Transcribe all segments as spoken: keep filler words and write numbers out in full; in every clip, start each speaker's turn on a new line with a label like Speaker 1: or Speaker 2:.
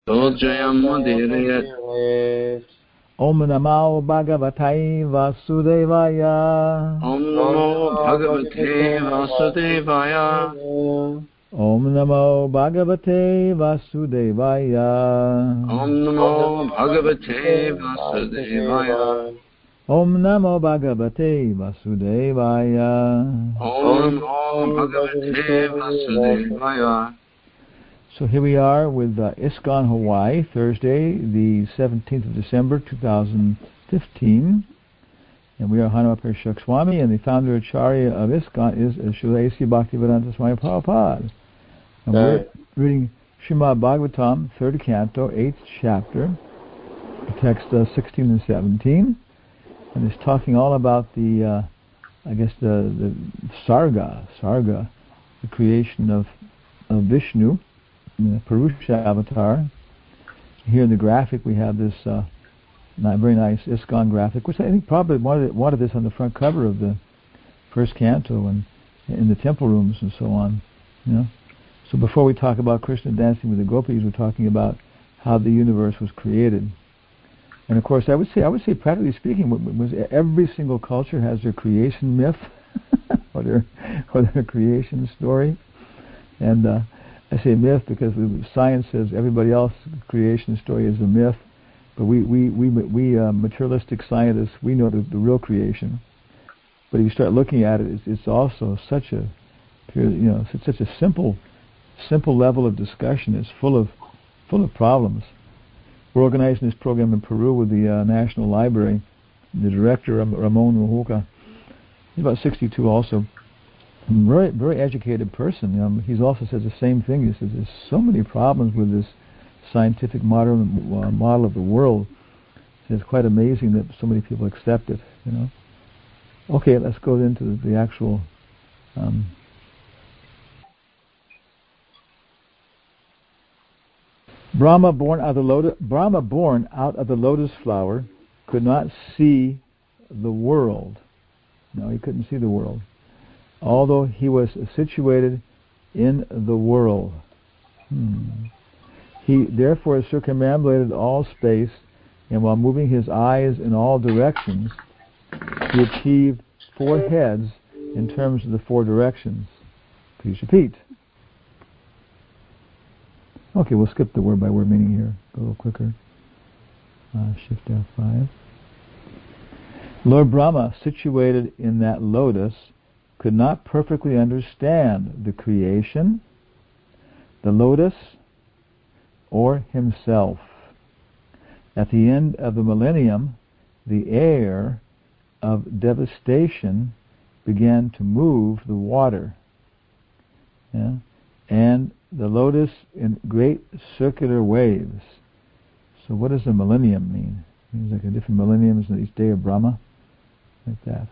Speaker 1: Dojayamudire.
Speaker 2: Om Namo Bhagavate Vasudevaya.
Speaker 1: Om Namo Bhagavate Vasudevaya.
Speaker 2: Om Namo Bhagavate Vasudevaya.
Speaker 1: Om Namo Bhagavate Vasudevaya.
Speaker 2: Om Namo Bhagavate Vasudevaya.
Speaker 1: Om Namo Bhagavate Vasudevaya.
Speaker 2: So here we are with uh, ISKCON Hawaii, Thursday, the seventeenth of December, two thousand fifteen. And we are Hanuman Parishak Swami, and the founder Acharya of ISKCON is Srila A C Bhaktivedanta Swami Prabhupada. And we're reading Srimad Bhagavatam, third canto, eighth chapter, text uh, sixteen and seventeen. And it's talking all about the, uh, I guess, the, the Sarga, Sarga, the creation of, of Vishnu, the Purusha avatar. Here in the graphic we have this uh, very nice ISKCON graphic, which I think probably wanted, wanted this on the front cover of the first canto and in the temple rooms and so on. You know? So before we talk about Krishna dancing with the gopis, we're talking about how the universe was created. And of course, I would say, I would say, practically speaking, was every single culture has their creation myth or their or their creation story. And uh, I say myth because science says everybody else's creation story is a myth, but we we we we uh, materialistic scientists, we know the, the real creation. But if you start looking at it, it's, it's also such a you know such, such a simple simple level of discussion. It's full of full of problems. We're organizing this program in Peru with the uh, National Library. The director, Ramon Mujica, he's about sixty-two also. Very, very educated person. Um, he also says the same thing. He says there's so many problems with this scientific modern uh, model of the world. It's quite amazing that so many people accept it. You know. Okay, let's go into the, the actual. Um, Brahma born out of the lotus, Brahma born out of the lotus flower could not see the world. No, he couldn't see the world, although he was situated in the world. Hmm. He therefore circumambulated all space, and while moving his eyes in all directions, he achieved four heads in terms of the four directions. Please repeat. Okay, we'll skip the word by word meaning here. Go a little quicker. Uh, shift F five. Lord Brahma, situated in that lotus, could not perfectly understand the creation, the lotus, or himself. At the end of the millennium, the air of devastation began to move the water. Yeah? And the lotus in great circular waves. So what does the millennium mean? It means like a different millenniums in each day of Brahma, like that.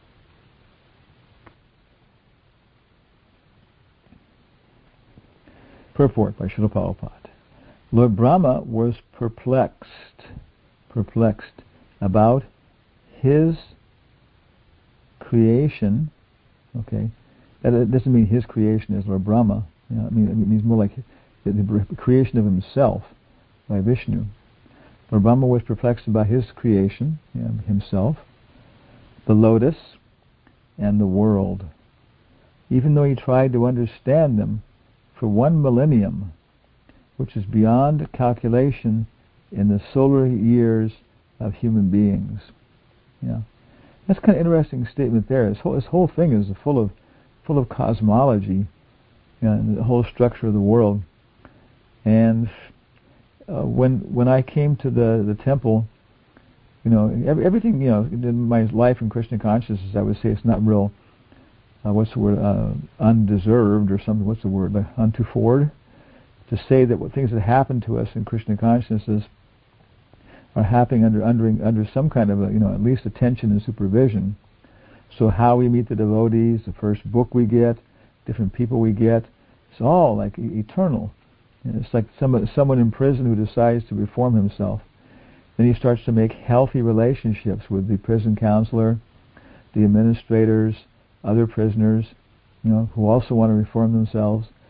Speaker 2: Purport by Srila Prabhupada. Lord Brahma was perplexed, perplexed about his creation. Okay, that doesn't mean his creation is Lord Brahma. You know, I mean, it means more like the, the creation of himself by Vishnu. Lord Brahma was perplexed about his creation, you know, himself, the lotus, and the world. Even though he tried to understand them for one millennium, which is beyond calculation in the solar years of human beings. You know, that's kind of interesting statement there. This whole, this whole thing is full of full of cosmology. You know, the whole structure of the world. And uh, when when I came to the, the temple, you know, every, everything, you know, in my life in Krishna consciousness, I would say it's not real, uh, what's the word, uh, undeserved or something, what's the word, like untoward, to say that what things that happen to us in Krishna consciousness are happening under, under, under some kind of, a, you know, at least attention and supervision. So how we meet the devotees, the first book we get, different people we get, it's all like eternal. And it's like someone, someone in prison who decides to reform himself. Then he starts to make healthy relationships with the prison counselor, the administrators, other prisoners, you know, who also want to reform themselves.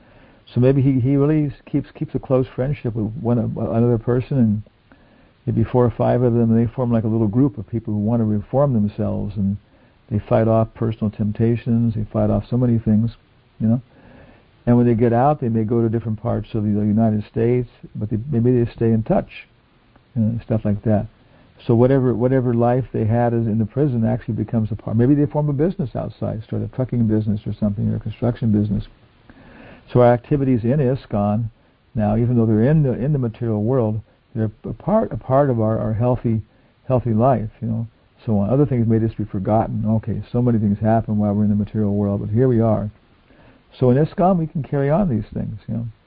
Speaker 2: So maybe he, he really keeps keeps a close friendship with one another person, and maybe four or five of them, and they form like a little group of people who want to reform themselves, and they fight off personal temptations, they fight off so many things, you know. And when they get out, they may go to different parts of the United States, but they, maybe they stay in touch, you know, stuff like that. So whatever whatever life they had as in the prison actually becomes a part. Maybe they form a business outside, start a trucking business or something, or a construction business. So our activities in ISKCON now, even though they're in the in the material world, they're a part a part of our, our healthy healthy life, you know. So on. Other things may just be forgotten. Okay, so many things happen while we're in the material world, but here we are. So in ISKCON we can carry on these things, you know.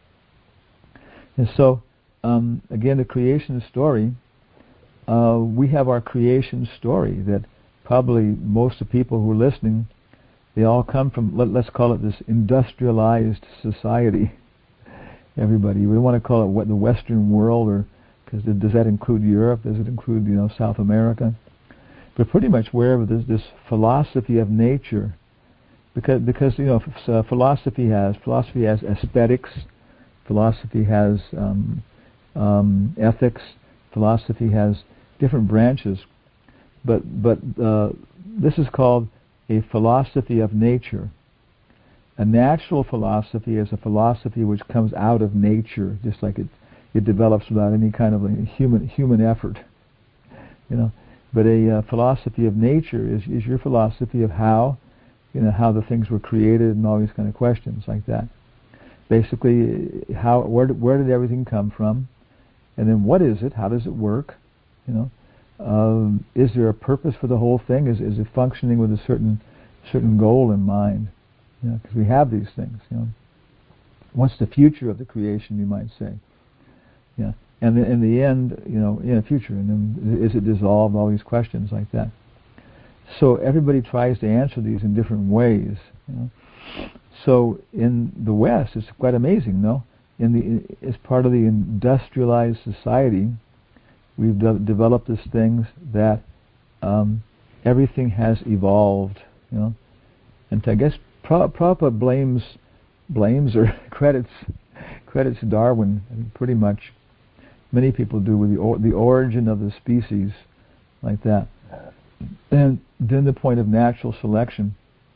Speaker 2: And so um, again, the creation story. Uh, we have our creation story that probably most of the people who are listening, they all come from, let, let's call it this industrialized society. Everybody, we want to call it what the Western world, or because does that include Europe? Does it include, you know, South America? But pretty much wherever there's this philosophy of nature, because because you know f- uh, philosophy has philosophy has aesthetics, philosophy has um, um, ethics, philosophy has different branches, but but uh, this is called a philosophy of nature. A natural philosophy is a philosophy which comes out of nature, just like it it develops without any kind of a human human effort, you know. But a uh, philosophy of nature is is your philosophy of how, you know, how the things were created and all these kind of questions like that. Basically, how where did, where did everything come from, and then what is it? How does it work? You know, um, is there a purpose for the whole thing? Is is it functioning with a certain certain goal in mind? You know, because we have these things. You know, what's the future of the creation? You might say. Yeah, and the, in the end, you know, in the future, and then is it dissolved? All these questions like that. So everybody tries to answer these in different ways. You know? So in the West, it's quite amazing, no? In the as part of the industrialized society, we've de- developed these things that um, everything has evolved, you know. And I guess Pra- Prabhupada blames blames or credits credits Darwin pretty much. Many people do with the or- the origin of the species, like that. And then the point of natural selection.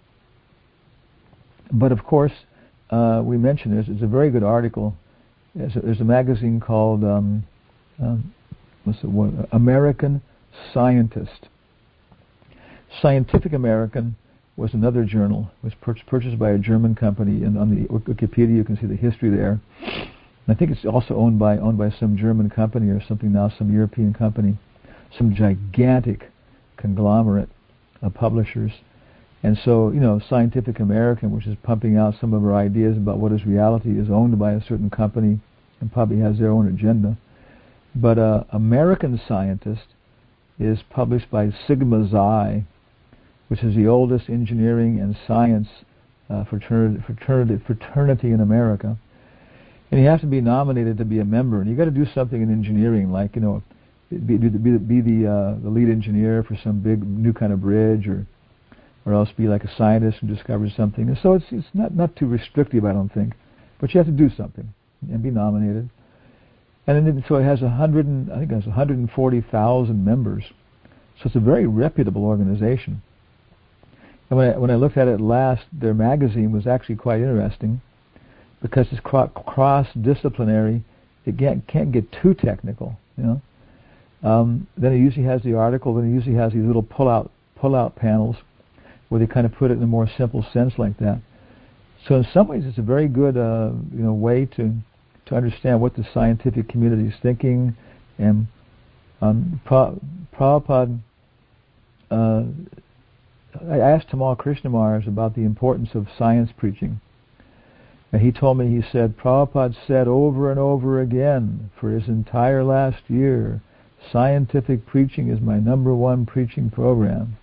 Speaker 2: But of course, uh, we mentioned this. It's a very good article. There's a, there's a magazine called um, um, what's the word? American Scientist. Scientific American was another journal. It was pur- purchased by a German company, and on the Wikipedia you can see the history there. And I think it's also owned by owned by some German company or something now, some European company, some gigantic conglomerate of publishers. And so, you know, Scientific American, which is pumping out some of our ideas about what is reality, is owned by a certain company and probably has their own agenda. But uh, American Scientist is published by Sigma Xi, which is the oldest engineering and science uh, fraternity, fraternity, fraternity in America. And you have to be nominated to be a member. And you've got to do something in engineering, like, you know, be, be, be, be the uh, the lead engineer for some big new kind of bridge, or or else be like a scientist who discovers something. And so it's it's not, not too restrictive, I don't think. But you have to do something and be nominated. And then, so it has a hundred, and, I think it has one hundred forty thousand members. So it's a very reputable organization. And when I, when I looked at it last, their magazine was actually quite interesting because it's cro- cross-disciplinary. It can't, can't get too technical, you know. Um, then it usually has the article. Then it usually has these little pull-out pull-out panels where they kind of put it in a more simple sense like that. So in some ways, it's a very good, uh, you know, way to to understand what the scientific community is thinking. And um, pra- Prabhupada, uh, I asked Tamal Krishnamars about the importance of science preaching. And he told me, he said, Prabhupada said over and over again for his entire last year, scientific preaching is my number one preaching program.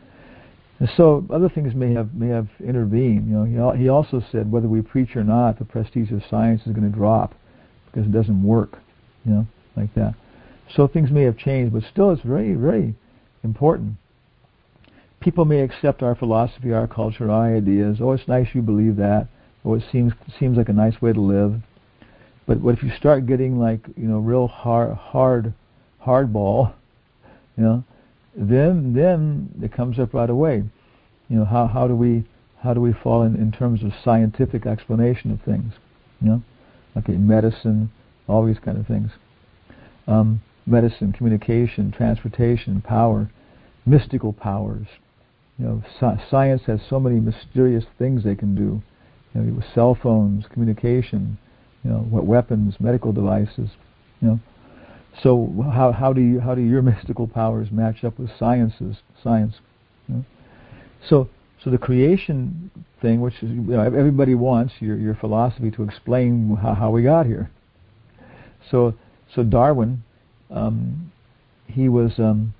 Speaker 2: And so other things may have may have intervened. You know, he, he also said whether we preach or not, the prestige of science is going to drop because it doesn't work. You know, like that. So things may have changed, but still, it's very, very important. People may accept our philosophy, our culture, our ideas. Oh, it's nice you believe that. or it seems seems like a nice way to live. But what if you start getting like, you know, real hard hard hardball, you know, then then it comes up right away. You know, how how do we how do we fall in, in terms of scientific explanation of things? You know, okay, medicine, all these kind of things. Um, medicine, communication, transportation, power, mystical powers. You know, sci- science has so many mysterious things they can do. You know, with cell phones, communication, you know, what weapons, medical devices. You know, so how how do you how do your mystical powers match up with sciences science? You know? So so the creation thing, which is, you know, everybody wants your your philosophy to explain how, how we got here. So so Darwin, um, he was um,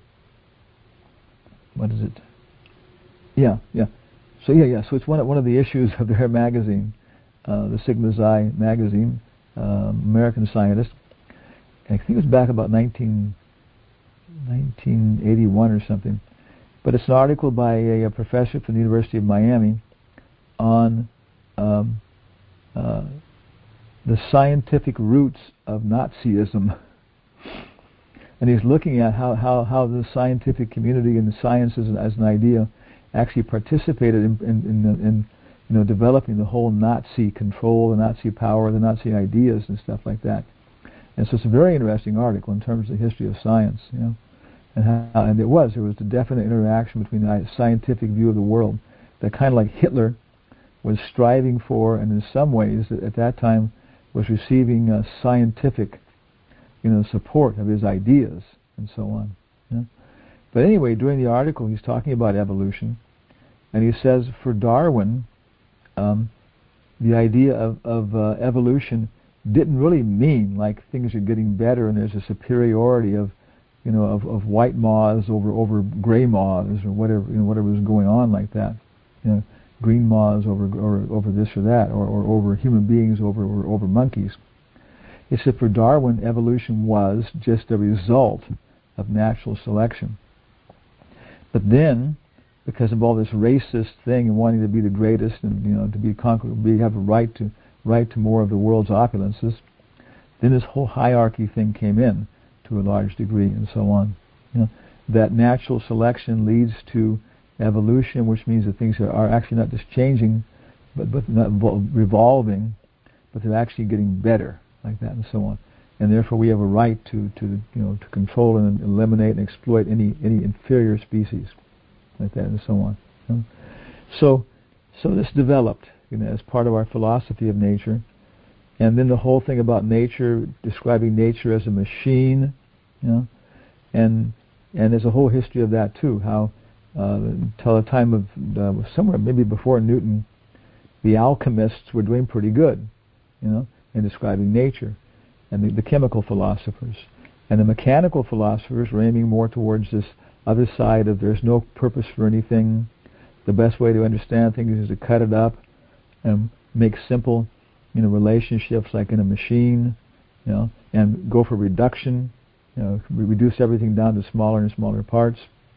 Speaker 2: what is it? Yeah, yeah. So yeah, yeah. So it's one of, one of the issues of their magazine, uh, the Sigma Xi magazine, um, American Scientist. And I think it was back about nineteen, nineteen eighty-one or something. But it's an article by a, a professor from the University of Miami on um, uh, the scientific roots of Nazism. And he's looking at how, how, how the scientific community and the sciences as an idea actually participated in, in, in, in you know, developing the whole Nazi control, the Nazi power, the Nazi ideas and stuff like that. And so it's a very interesting article in terms of the history of science, you know, and how, and it was there was a definite interaction between the scientific view of the world that kind of like Hitler was striving for, and in some ways at that time was receiving uh, scientific, you know, support of his ideas and so on. You know? But anyway, during the article, he's talking about evolution, and he says for Darwin, um, the idea of, of uh, evolution didn't really mean like things are getting better and there's a superiority of, you know, of, of white moths over over gray moths or whatever, you know, whatever was going on like that, you know, green moths over or over this or that, or, or over human beings over or over monkeys. He said for Darwin, evolution was just a result of natural selection. But then, because of all this racist thing and wanting to be the greatest and, you know, to be conquered, we have a right to right to more of the world's opulences, then this whole hierarchy thing came in to a large degree and so on. You know, that natural selection leads to evolution, which means that things are, are actually not just changing, but but not revolving, but they're actually getting better, like that and so on. And therefore, we have a right to, to you know to control and eliminate and exploit any any inferior species, like that and so on. You know? So, so this developed, you know, as part of our philosophy of nature, and then the whole thing about nature, describing nature as a machine, you know, and and there's a whole history of that too. How uh, until the time of uh, somewhere maybe before Newton, the alchemists were doing pretty good, you know, in describing nature. And the, the chemical philosophers. And the mechanical philosophers were aiming more towards this other side of there's no purpose for anything. The best way to understand things is to cut it up and make simple, you know, relationships like in a machine, you know, and go for reduction, you know, re- reduce everything down to smaller and smaller parts.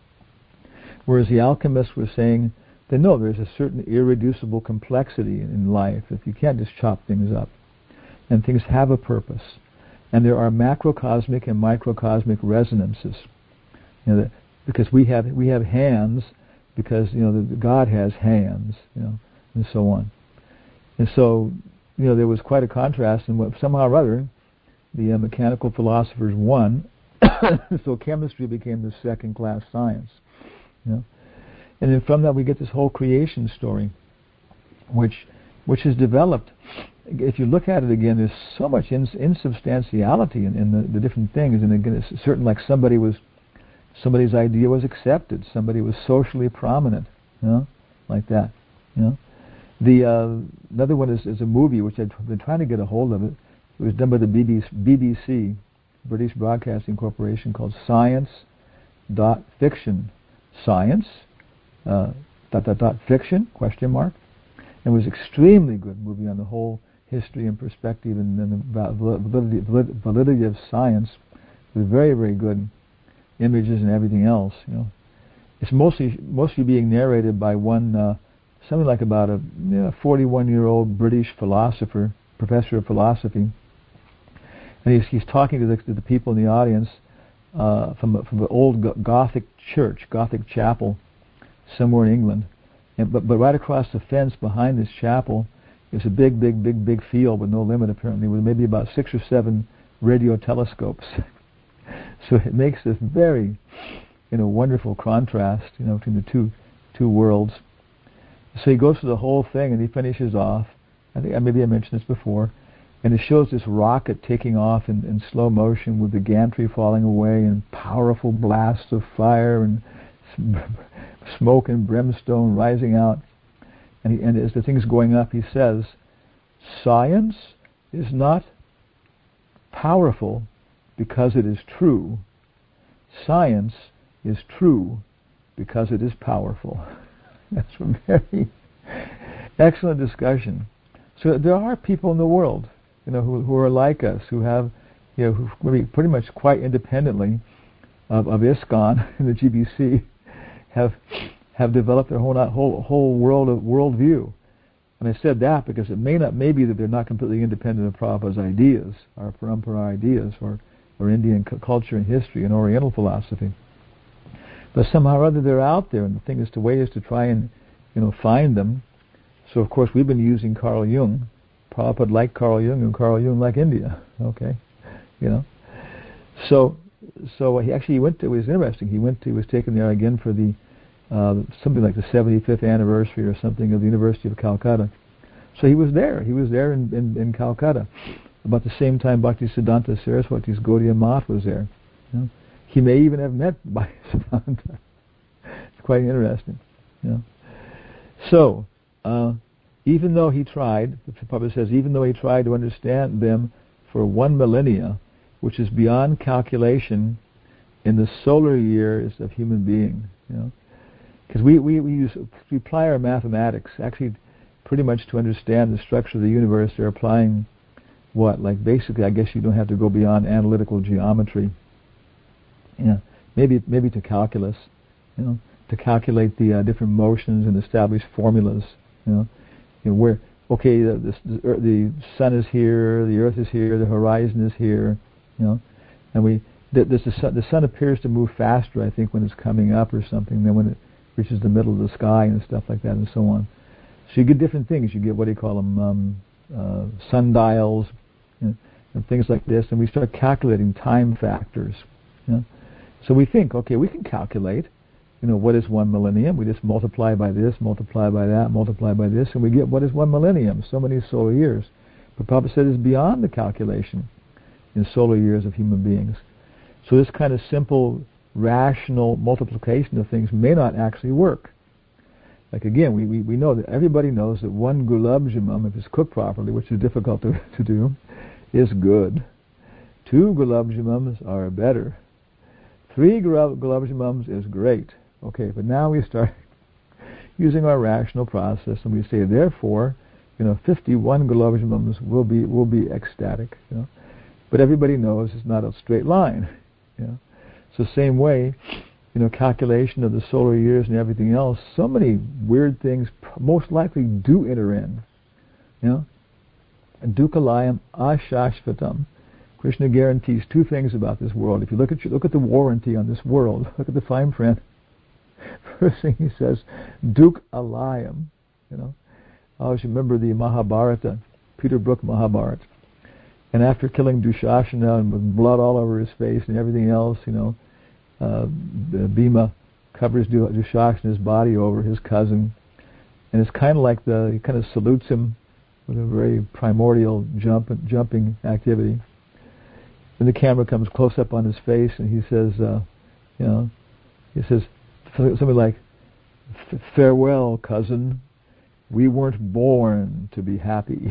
Speaker 2: Whereas the alchemists were saying that no, there's a certain irreducible complexity in life, that you can't just chop things up. And things have a purpose. And there are macrocosmic and microcosmic resonances. You know, that because we have we have hands, because you know the, the God has hands, you know, and so on. And so, you know, there was quite a contrast, and what, somehow or other, the uh, mechanical philosophers won. So chemistry became the second-class science. You know, and then from that we get this whole creation story, which which has developed. If you look at it again, there's so much ins- insubstantiality in, in the, the different things, and again, it's certain like somebody was, somebody's idea was accepted, somebody was socially prominent, you know, like that, you know. The uh, another one is, is a movie which I've been trying to get a hold of. It it was done by the B B C, British Broadcasting Corporation, called Science dot Fiction, Science uh, dot dot dot Fiction question mark. It was an extremely good movie on the whole history and perspective and, and the validity, validity of science, with very, very good images and everything else. You know, it's mostly mostly being narrated by one uh, something like about a you know, forty-one-year-old British philosopher, professor of philosophy, and he's he's talking to the, to the people in the audience uh, from from the old Gothic church, Gothic chapel, somewhere in England, and, but but right across the fence behind this chapel is a big, big, big, big field with no limit apparently, with maybe about six or seven radio telescopes. So it makes this very, you know, wonderful contrast, you know, between the two two worlds. So he goes through the whole thing and he finishes off. I think maybe I mentioned this before, and it shows this rocket taking off in, in slow motion with the gantry falling away and powerful blasts of fire and smoke and brimstone rising out. And, he, and as the thing's going up, he says, "Science is not powerful because it is true. Science is true because it is powerful." That's a very excellent discussion. So there are people in the world, you know, who, who are like us, who have, you know, who maybe pretty much quite independently of, of ISKCON and the G B C, have have developed their whole whole whole world of worldview. And I said that because it may not, maybe that they're not completely independent of Prabhupada's ideas, our Parampara ideas, or or Indian cu- culture and history and Oriental philosophy. But somehow or other they're out there, and the thing is to way is to try and, you know, find them. So of course we've been using Carl Jung. Prabhupada liked Carl Jung, and Carl Jung liked India. Okay, you know. So so he actually went to, it was interesting. He went to, he was taken there again for the uh, something like the seventy-fifth anniversary or something of the University of Calcutta. So he was there. He was there in, in, in Calcutta about the same time Bhaktisiddhanta Saraswati's Gaudiya Math was there. You know? He may even have met Bhaktisiddhanta. It's quite interesting. You know? So, uh, even though he tried, the Prabhupada says, even though he tried to understand them for one millennia, which is beyond calculation in the solar years of human being, you know, because we, we, we use we apply our mathematics actually pretty much to understand the structure of the universe. They're applying what, like basically, I guess you don't have to go beyond analytical geometry. Yeah, maybe maybe to calculus, you know, to calculate the uh, different motions and establish formulas, you know, you know where okay the, the the sun is here, the earth is here, the horizon is here, you know, and we the, the sun the sun appears to move faster, I think, when it's coming up or something than when it reaches the middle of the sky and stuff like that and so on. So you get different things. You get what do you call them, um, uh, sundials, you know, and things like this, and we start calculating time factors, you know. So we think, okay, we can calculate, you know, what is one millennium. We just multiply by this, multiply by that, multiply by this, and we get what is one millennium, so many solar years. But Prabhupada said it's beyond the calculation in solar years of human beings. So this kind of simple, rational multiplication of things may not actually work. Like again, we, we, we know that everybody knows that one gulab jamun, if it's cooked properly, which is difficult to, to do, is good. Two gulab jamuns are better. Three gulab jamuns is great. Okay, but now we start using our rational process, and we say, therefore, you know, fifty-one gulab jamuns will be will be ecstatic. You know, but everybody knows it's not a straight line. You know, so same way, you know, calculation of the solar years and everything else. So many weird things most likely do enter in. You know, and dukkhalayam ashashvatam. Krishna guarantees two things about this world. If you look at you look at the warranty on this world, look at the fine print. First thing he says, Duk Alayam. You know, I always remember the Mahabharata, Peter Brook Mahabharata. And after killing Dushasana and with blood all over his face and everything else, you know, uh, Bhima covers Dushasana's body over, his cousin, and it's kind of like the he kind of salutes him with a very primordial jump jumping activity. And the camera comes close up on his face, and he says, uh, you know, he says something like, "Farewell, cousin. We weren't born to be happy."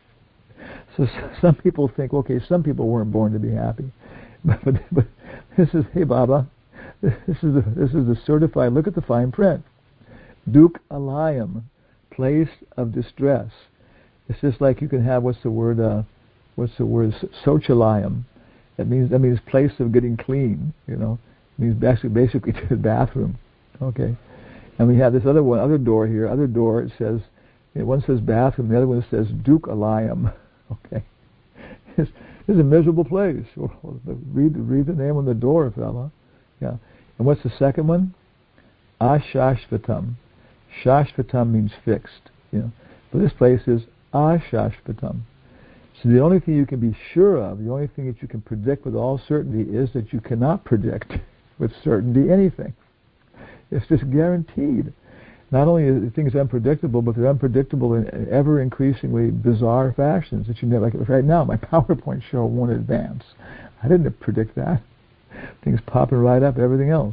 Speaker 2: So some people think, okay, some people weren't born to be happy, but, but, but this is, hey Baba, this is the, this is the certified. Look at the fine print. Duk Alayam, place of distress. It's just like you can have what's the word? Uh, what's the word? Sochalayam. That means that means place of getting clean. You know, it means basically basically to the bathroom. Okay, And we have this other one, other door here, other door. It says, one says bathroom, the other one says Duke Alayam. Okay, it's, it's a miserable place. Read read the name on the door, fella. Yeah. And what's the second one? Ashashvatam. Shashvatam means fixed. You know, but this place is Ashashvatam. So the only thing you can be sure of, the only thing that you can predict with all certainty, is that you cannot predict with certainty anything. It's just guaranteed. Not only are things unpredictable, but they're unpredictable in ever increasingly bizarre fashions that you never, like right now, my PowerPoint show won't advance. I didn't predict that. Things popping right up, everything else.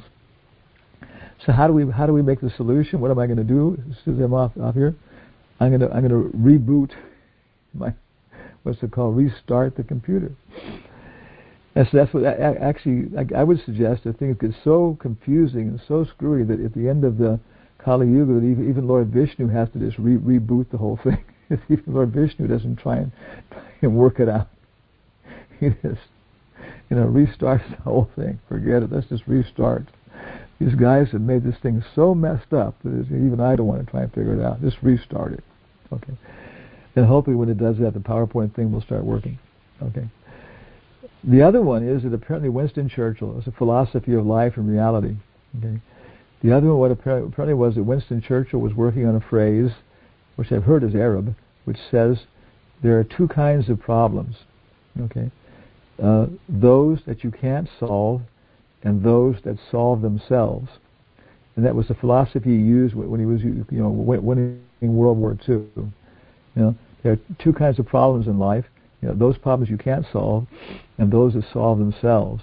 Speaker 2: So how do we how do we make the solution? What am I going to do as soon as I'm off, off here? I'm going to I'm going to reboot my, what's it called? Restart the computer. And so that's what I, actually I, I would suggest that things get so confusing and so screwy that at the end of the Kali Yuga, that even, even Lord Vishnu has to just re- reboot the whole thing. Even Lord Vishnu doesn't try and, try and work it out. He just, you know, restarts the whole thing. Forget it. Let's just restart. These guys have made this thing so messed up that even I don't want to try and figure it out. Just restart it. Okay. And hopefully when it does that, the PowerPoint thing will start working. Okay. The other one is that apparently Winston Churchill is a philosophy of life and reality. Okay. The other one, what apparently was that Winston Churchill was working on a phrase, which I've heard is Arab, which says there are two kinds of problems. Okay. Uh, those that you can't solve, and those that solve themselves. And that was the philosophy he used when he was, you know, winning World War Two. You know, there are two kinds of problems in life. You know, those problems you can't solve, and those that solve themselves.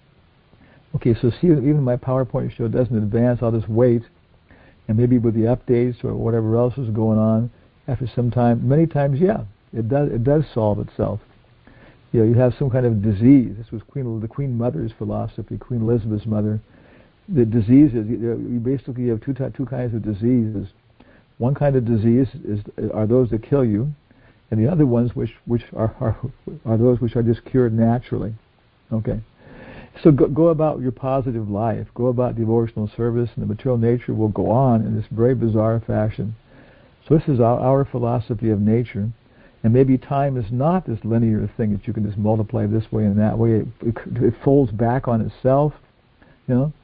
Speaker 2: Okay, so see, even my PowerPoint show doesn't advance. I'll just wait, and maybe with the updates or whatever else is going on, after some time, many times, yeah, it does. It does solve itself. You know, you have some kind of disease. This was Queen, the Queen Mother's philosophy, Queen Elizabeth's mother. The diseases, you basically have two two kinds of diseases. One kind of disease is are those that kill you, and the other ones which which are are, are those which are just cured naturally. Okay, so go, go about your positive life. Go about devotional service, and the material nature will go on in this very bizarre fashion. So this is our, our philosophy of nature. And maybe time is not this linear thing that you can just multiply this way and that way. It, it, it folds back on itself, you know.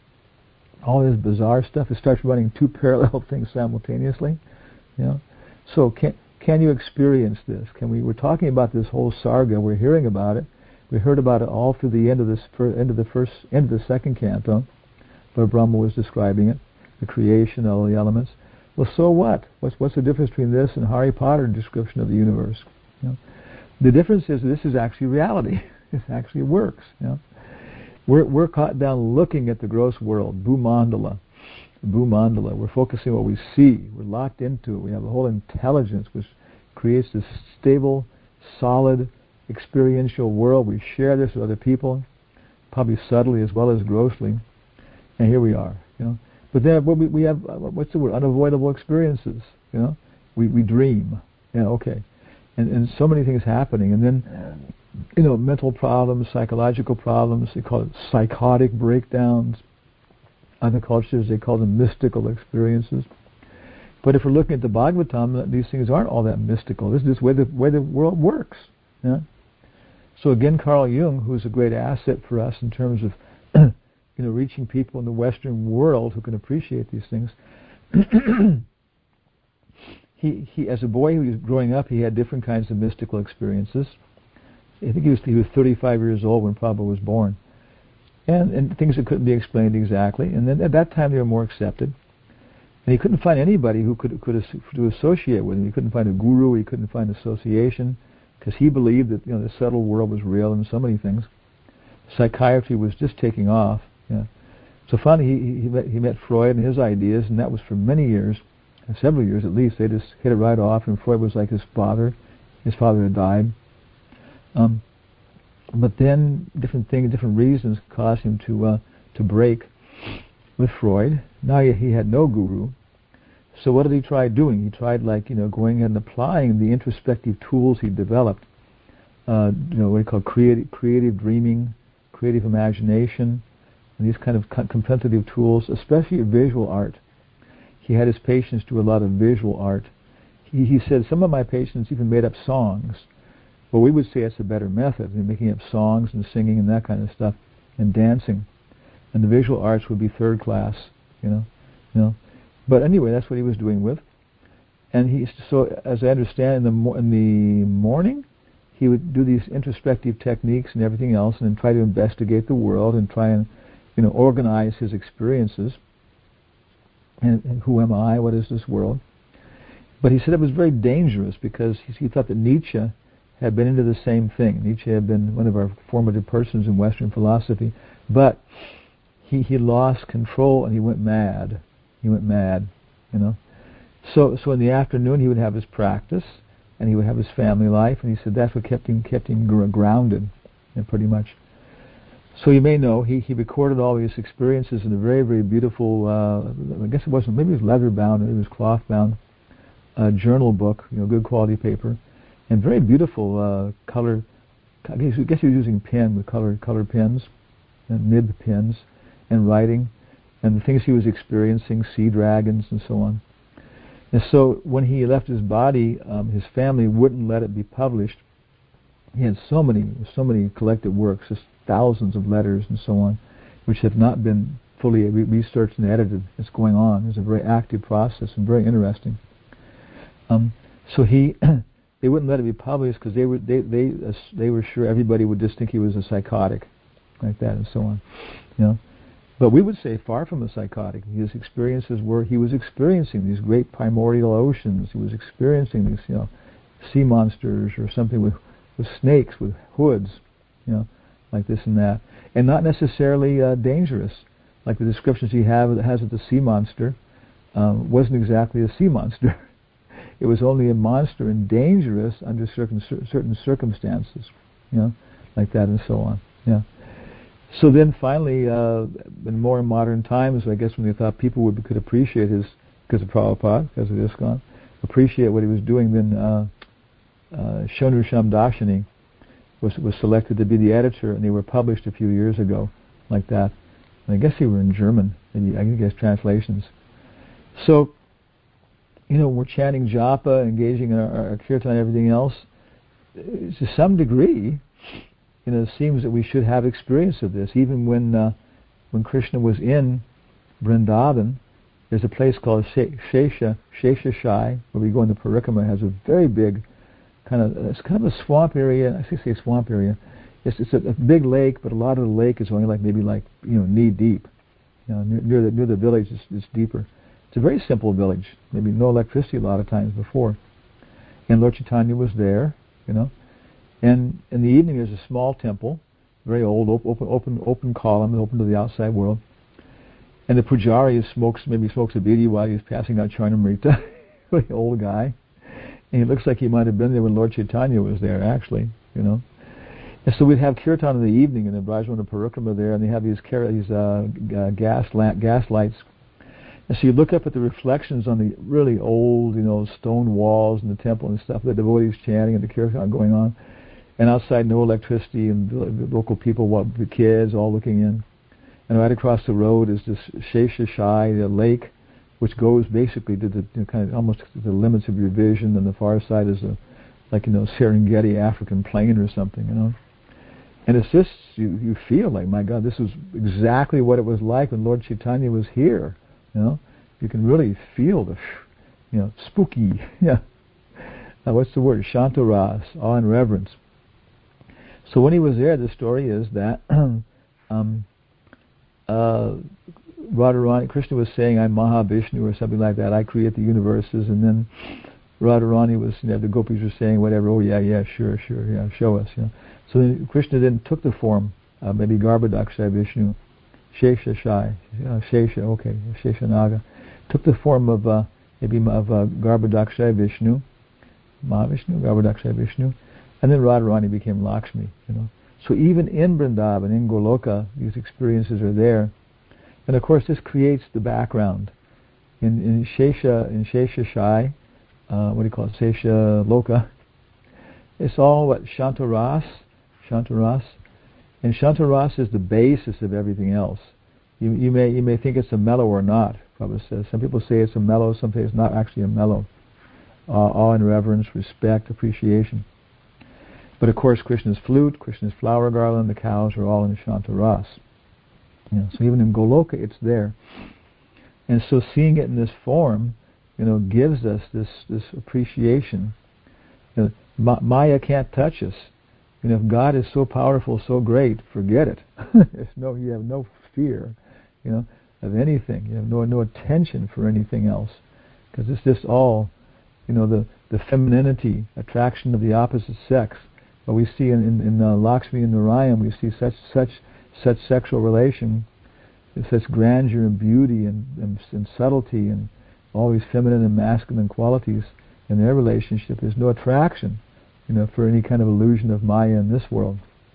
Speaker 2: All this bizarre stuff. It starts running two parallel things simultaneously, you know. So can can you experience this? Can we? We're talking about this whole sarga. We're hearing about it. We heard about it all through the end of this fir- end of the first end of the second canto, where Brahma was describing it, the creation of all the elements. Well, so what? What's what's the difference between this and Harry Potter description of the universe? You know? The difference is this is actually reality. This actually works. You know? We're we're caught down looking at the gross world, Bhumandala, Bhumandala. We're focusing on what we see. We're locked into it. We have a whole intelligence which creates this stable, solid, experiential world. We share this with other people, probably subtly as well as grossly. And here we are. You know. But then we, we have, what's the word, unavoidable experiences, you know. We we dream, yeah, okay. And and so many things happening. And then, you know, mental problems, psychological problems, they call it psychotic breakdowns. Other cultures, they call them mystical experiences. But if we're looking at the Bhagavatam, these things aren't all that mystical. This is just where the, where the world works, yeah. So again, Carl Jung, who's a great asset for us in terms of you know, reaching people in the Western world who can appreciate these things. he, he, as a boy who was growing up, he had different kinds of mystical experiences. I think he was he was thirty-five years old when Prabhupada was born, and and things that couldn't be explained exactly. And then at that time, they were more accepted. And he couldn't find anybody who could could to associate with him. He couldn't find a guru. He couldn't find association, because he believed that you know the subtle world was real and so many things. Psychiatry was just taking off. Yeah. So finally he, he, met, he met Freud and his ideas, and that was for many years, several years at least. They just hit it right off, and Freud was like his father. His father had died. Um, but then different things, different reasons caused him to uh, to break with Freud. Now he, he had no guru. So what did he try doing? He tried like, you know, going and applying the introspective tools he developed. Uh, you know, what he called creative, creative dreaming, creative imagination, and these kind of contemplative tools, especially visual art. He he had his patients do a lot of visual art. He, he said some of my patients even made up songs. Well, we would say it's a better method, in making up songs and singing and that kind of stuff, and dancing. And the visual arts would be third class, you know, you know. But anyway, that's what he was doing with. And he, so as I understand, in the mo- in the morning, he would do these introspective techniques and everything else, and then try to investigate the world and try and, you know, organize his experiences. And, and who am I? What is this world? But he said it was very dangerous because he, he thought that Nietzsche had been into the same thing. Nietzsche had been one of our formative persons in Western philosophy, but he he lost control and he went mad. He went mad, you know. So so in the afternoon he would have his practice and he would have his family life, and he said that's what kept him kept him gr- grounded, you know, pretty much. So you may know he, he recorded all these experiences in a very very beautiful. Uh, I guess it wasn't maybe it was leather bound, maybe it was cloth bound, uh, journal book, you know, good quality paper. And very beautiful uh, color. I guess, I guess he was using pen with color color pens, and nib pens, and writing, and the things he was experiencing, sea dragons and so on. And so when he left his body, um, his family wouldn't let it be published. He had so many so many collected works, just thousands of letters and so on, which have not been fully re- researched and edited. It's going on. It's a very active process and very interesting. Um, so he. They wouldn't let it be published because they were they they uh, they were sure everybody would just think he was a psychotic, like that and so on, you know. But we would say far from a psychotic. His experiences were he was experiencing these great primordial oceans. He was experiencing these, you know, sea monsters or something with with snakes with hoods, you know, like this and that, and not necessarily uh, dangerous, like the descriptions he have has of the sea monster um, wasn't exactly a sea monster. It was only a monster and dangerous under certain certain circumstances, you know, like that and so on. Yeah. So then finally, uh, in more modern times, I guess when they thought people would could appreciate his, because of Prabhupada, because of ISKCON, appreciate what he was doing, then uh, uh, Shonursham Dashini was was selected to be the editor, and they were published a few years ago, like that. And I guess they were in German, maybe I guess translations. So. You know, we're chanting japa, engaging in our, our kirtan and everything else. To some degree, you know, it seems that we should have experience of this. Even when uh, when Krishna was in Vrindavan, there's a place called Shesha, Shesha Shai, where we go in the Parikrama. It has a very big kind of, it's kind of a swamp area. I say swamp area. It's, it's a, a big lake, but a lot of the lake is only like maybe like, you know, knee deep. You know, near, near the near the village, it's, it's deeper. It's a very simple village, maybe no electricity a lot of times before. And Lord Chaitanya was there, you know. And in the evening there's a small temple, very old, open open open column, open to the outside world. And the pujari smokes, maybe smokes a bidi while he's passing out Charnamrita, really old guy. And he looks like he might have been there when Lord Chaitanya was there, actually, you know. And so we'd have kirtan in the evening in the Brajmana Parikrama there, and they have these, these uh, uh, gas lamp, gas lights. And so you look up at the reflections on the really old, you know, stone walls in the temple and stuff, the devotees chanting and the kirtan going on. And outside, no electricity, and the local people, the kids, all looking in. And right across the road is this Shesha Shai, the lake, which goes basically to the, you know, kind of almost to the limits of your vision. And the far side is a, like, you know, Serengeti African plain or something, you know. And it's just, you, you feel like, my God, this is exactly what it was like when Lord Chaitanya was here. You know, you can really feel the, you know, spooky, yeah. Uh, what's the word? Shantaras, awe and reverence. So when he was there, the story is that um, uh, Radharani, Krishna was saying, "I'm Mahavishnu" or something like that. I create the universes, and then Radharani was, you know, the gopis were saying whatever. Oh yeah, yeah, sure, sure, yeah, show us. You know. So then Krishna then took the form, uh, maybe Garbhodakshay Vishnu. Shesha Shai, uh, Shesha, okay, Shesha Naga, took the form of uh, maybe of uh, Garbhodakshay Vishnu, Mahavishnu, Garbhodakshay Vishnu, and then Radharani became Lakshmi. You know, so even in Vrindavan, in Goloka, these experiences are there, and of course this creates the background. In in Shesha, in Shesha Shai, uh, what do you call it, Shesha Loka? It's all what Shantaras, Shantaras. And Shantaras is the basis of everything else. You, you may you may think it's a mellow or not Prabhupada says. Some people say it's a mellow, some say it's not actually a mellow. Uh, awe and reverence, respect, appreciation. But of course, Krishna's flute, Krishna's flower garland, the cows are all in Shanta Ras. You know, so even in Goloka, it's there. And so seeing it in this form, you know, gives us this, this appreciation. You know, Ma- Maya can't touch us. You know, if God is so powerful, so great, forget it. There's no, you have no fear, you know, of anything. You have no no attention for anything else, because it's just all, you know, the, the femininity, attraction of the opposite sex. What we see in in, in uh, Lakshmi and Narayan, we see such such such sexual relation, such grandeur and beauty and, and, and subtlety and all these feminine and masculine qualities in their relationship. There's no attraction, you know, for any kind of illusion of Maya in this world.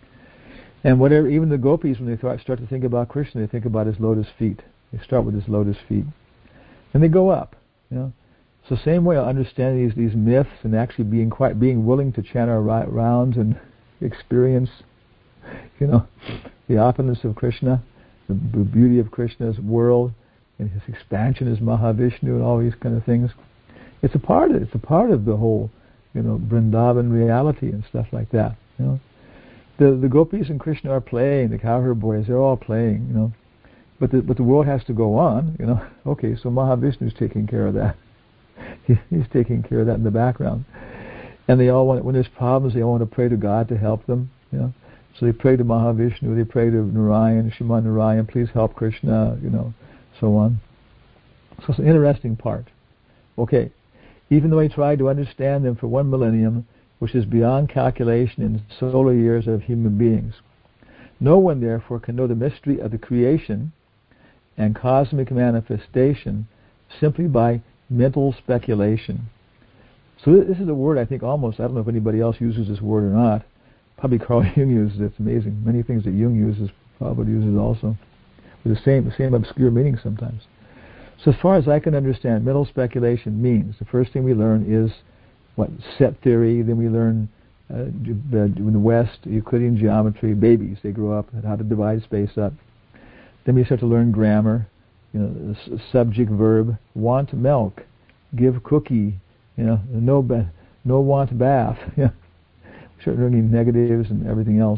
Speaker 2: And whatever, even the gopis, when they th- start to think about Krishna, they think about his lotus feet. They start with his lotus feet, and they go up. You know, so same way, understanding these these myths and actually being quite being willing to chant our ri- rounds and experience, you know, the opulence of Krishna, the, the beauty of Krishna's world, and his expansion as Mahavishnu, and all these kind of things. It's a part of it. It's a part of the whole, you know, Vrindavan reality and stuff like that. You know, the the gopis and Krishna are playing. The cowherd boys, they're all playing. You know, but the but the world has to go on. You know, okay, so Mahavishnu's taking care of that. He, he's taking care of that in the background. And they all want, when there's problems, they all want to pray to God to help them. You know, so they pray to Mahavishnu, they pray to Narayan, Shriman Narayan, please help Krishna. You know, so on. So it's an interesting part. Okay. Even though he tried to understand them for one millennium, which is beyond calculation in solar years of human beings. No one, therefore, can know the mystery of the creation and cosmic manifestation simply by mental speculation. So this is a word I think almost, I don't know if anybody else uses this word or not. Probably Carl Jung uses it. It's amazing. Many things that Jung uses, Prabhupada uses also, with the same, the same obscure meaning sometimes. So as far as I can understand, mental speculation means the first thing we learn is what set theory. Then we learn uh, in the West Euclidean geometry. Babies, they grow up and how to divide space up. Then we start to learn grammar. You know, the subject verb. Want milk, give cookie. You know, no ba- no want bath. we start learning negatives and everything else.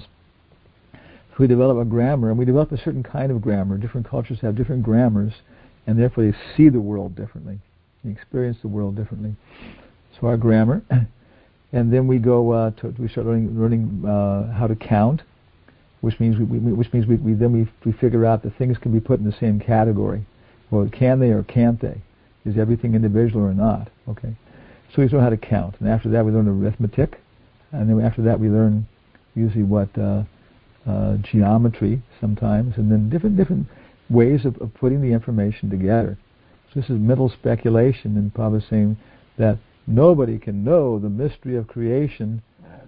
Speaker 2: So we develop a grammar, and we develop a certain kind of grammar. Different cultures have different grammars. And therefore they see the world differently. They experience the world differently. So our grammar. And then we go uh, to, we start learning, learning uh, how to count, which means we, we which means we, we then we we figure out that things can be put in the same category. Well, can they or can't they? Is everything individual or not? Okay. So we learn how to count, and after that we learn arithmetic, and then after that we learn usually what uh, uh, geometry sometimes, and then different different. ways of, of putting the information together. So this is mental speculation, and Prabhupada is saying that nobody can know the mystery of creation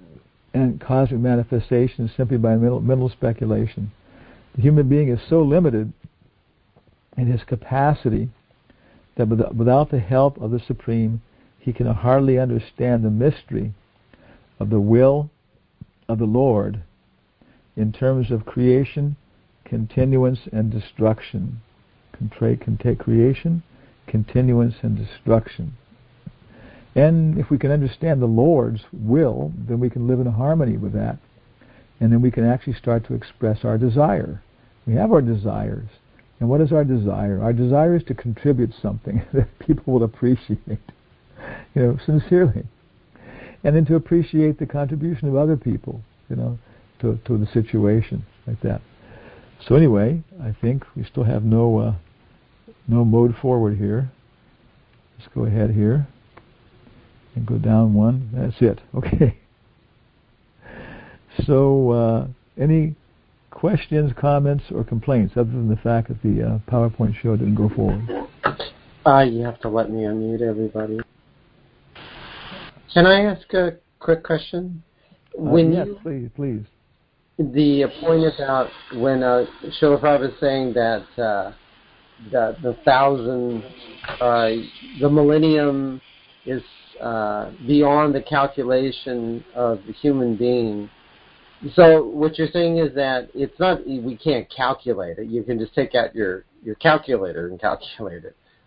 Speaker 2: and cosmic manifestation simply by mental, mental speculation. The human being is so limited in his capacity that without, without the help of the Supreme, he can hardly understand the mystery of the will of the Lord in terms of creation, continuance, and destruction. Contra- can take creation, continuance, and destruction. And if we can understand the Lord's will, then we can live in harmony with that. And then we can actually start to express our desire. We have our desires. And what is our desire? Our desire is to contribute something that people will appreciate, you know, sincerely. And then to appreciate the contribution of other people, you know, to, to the situation, like that. So anyway, I think we still have no uh, no mode forward here. Let's go ahead here and go down one. That's it. Okay. So uh, any questions, comments, or complaints other than the fact that the uh, PowerPoint show didn't go forward?
Speaker 3: Uh, you have to let me unmute everybody. Can I ask a quick question? When
Speaker 2: uh, yes,
Speaker 3: you,
Speaker 2: please, please.
Speaker 3: The point about when uh, Srila Prabhupada was saying that uh, the, the thousand, uh, the millennium is uh, beyond the calculation of the human being. So what you're saying is that it's not, we can't calculate it. You can just take out your, your calculator and calculate it.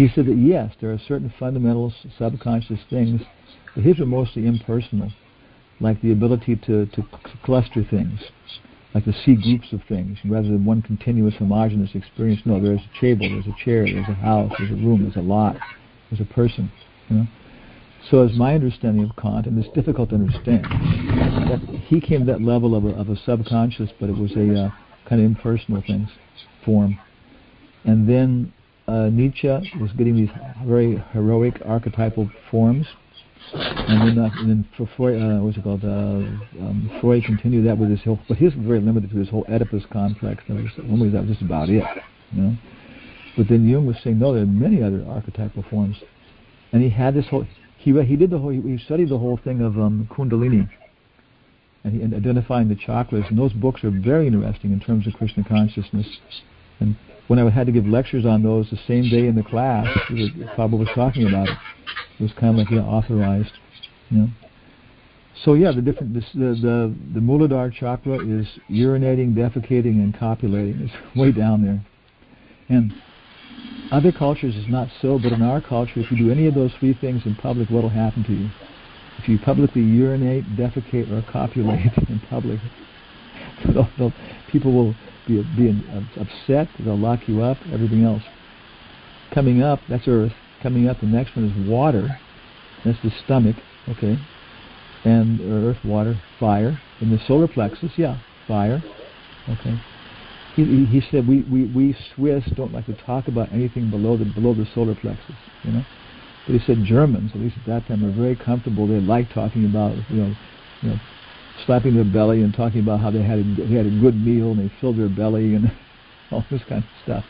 Speaker 2: he said that yes, there are certain fundamental subconscious things, but his were mostly impersonal, like the ability to, to cluster things, like to see groups of things rather than one continuous homogeneous experience. No, there's a table, there's a chair, there's a house, there's a room, there's a lot, there's a person. You know. So, as my understanding of Kant, and it's difficult to understand, that he came to that level of a, of a subconscious, but it was a uh, kind of impersonal things form. And then uh, Nietzsche was getting these very heroic archetypal forms. And then, uh, and then for Freud, uh, what's it called? Uh, um, Freud continued that with his whole, but his was very limited to his whole Oedipus complex. That was, only that was just about it, you know. But then Jung was saying, no, there are many other archetypal forms, and he had this whole. He he did the whole. He studied the whole thing of um, Kundalini, and, he, and identifying the chakras. And those books are very interesting in terms of Krishna consciousness. And when I had to give lectures on those the same day in the class, Prabhupada was talking about it. It was kind of like yeah, authorized, you know. So yeah, the different this, the the the Muladhara chakra is urinating, defecating, and copulating. It's way down there. And other cultures is not so, but in our culture, if you do any of those three things in public, what will happen to you? If you publicly urinate, defecate, or copulate in public, they'll, they'll, people will be be upset. They'll lock you up. Everything else. Coming up, that's earth. Coming up, the next one is water. That's the stomach, okay. And earth, water, fire. In the solar plexus, yeah, fire, okay. He, he, he said we, we, we Swiss don't like to talk about anything below the below the solar plexus, you know. But he said Germans, at least at that time, were very comfortable. They liked talking about, you know, you know, slapping their belly and talking about how they had a, they had a good meal and they filled their belly and all this kind of stuff.